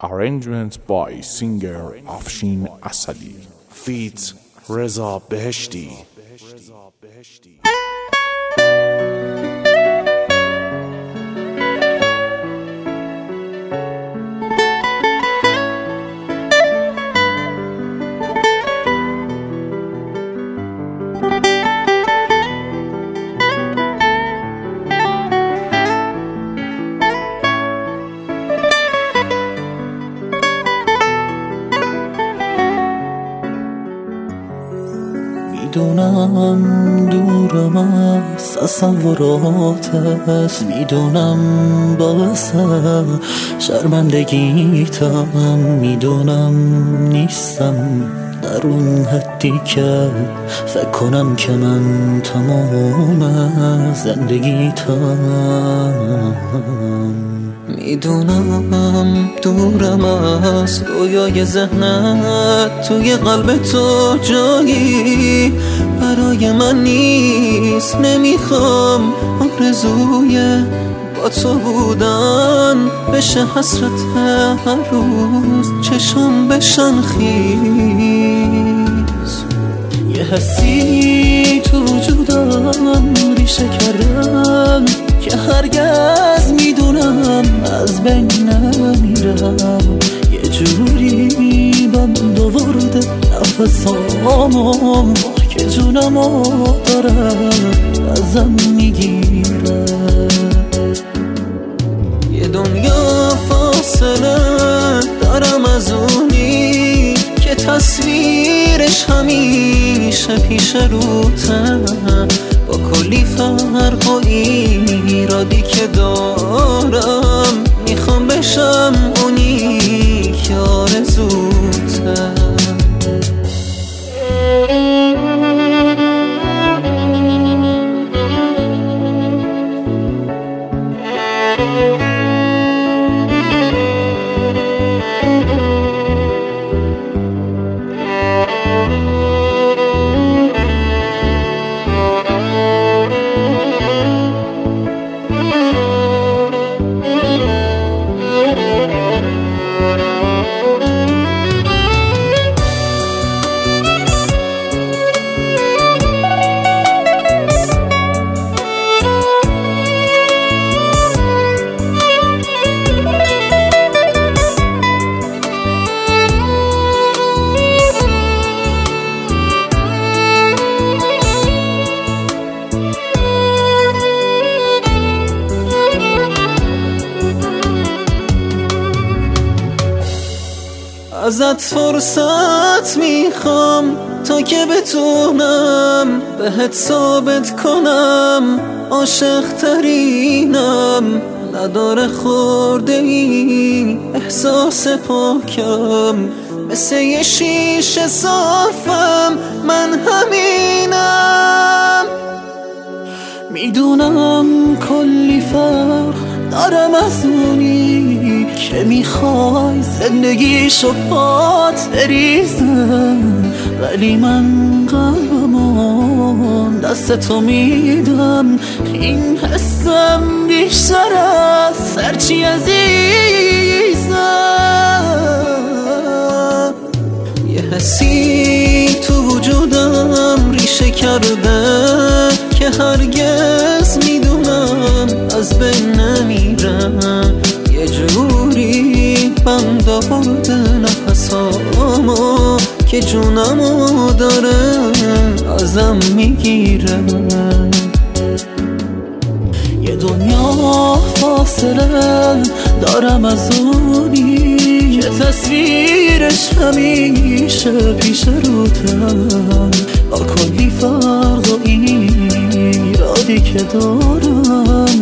Arrangement by singer Afshin Asadi. Feat Reza Beheshti. میدونم دورم از تصوراتت، میدونم باعث شرمندگیتم، میدونم نیستم در اون حدی که فکر کنم که من تمام زندگیتم. میدونم دورم از رویای ذهنت، توی قلب تو جایی برای من نیست. نمیخوام آرزوی با تو بودن بشه حسرت هر روز چشم بشن خیز. یه حسی تو وجودم ریشه کردم که هرگز میدونم از بین نمیرم. یه جوری بند آورده نفسامو که جونمو دارم ازم میگیره. یه دنیا فاصله دارم از اونی که تصویرش همیشه پیش روته، با کلی فرق و ایرادی که دارم میخوام بشم اونی که آرزوته. ازت فرصت میخوام تا که بتونم بهت ثابت کنم عاشق ترینم. نداره خورده ای احساس پاکم، مثل یه شیشه صافم من همینم. میدونم کلی فرق دارم از اونی که میخوای زندگیشو پات بریزم، ولی من قلبمون دست تو میدم. این حسم بیشتر از هرچی عزیزم. یه حسی تو وجودم ریشه کرده که هرگز میدونم از بین نمیرم. یه جوری بند آورده نفسامو که جونمو داره ازم میگیره. یه دنیا فاصله دارم از اونی که تصویرش همیشه پیش روتم، با کلی فرق و ایرادی که دارم